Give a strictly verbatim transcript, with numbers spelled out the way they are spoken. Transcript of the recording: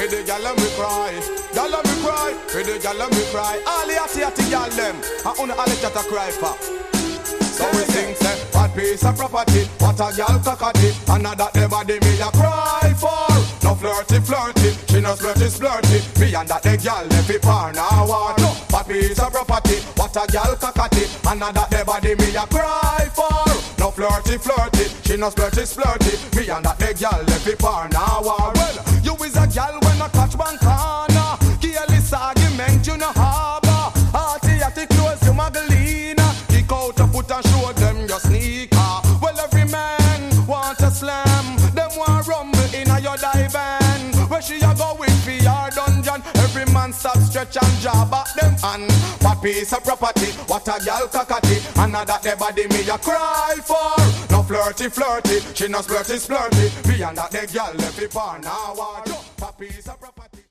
the gal and me cry. Gal and me cry, for the gal and me cry. All the atty atty gal them, I only all the chat a cry for. So we sing say, what piece of property, what a gal cockatty, and now that the body me a cry for. No flirty flirty, she no flirty flirty, me and that the gal left it par now what. What piece of property, what a gal cockatty, and now that the body me a cry for. No flirty flirty, she no flirty flirty, me and that the gal left it par now what. Well, you is a gal when I catch one corner, careless argument you no harbor, hearty at the close you Magdalena. Out a foot and show them your sneaker. Well, every man want a slam, them want rumble in a your dive band. Where she a go with for your dungeon? Every man stop stretch and jab at them. And what piece of property, what a gal cockatty, and now that the body me a cry for. No flirty flirty, she no flirty flirty, me and that the gal left it for now. What piece of property.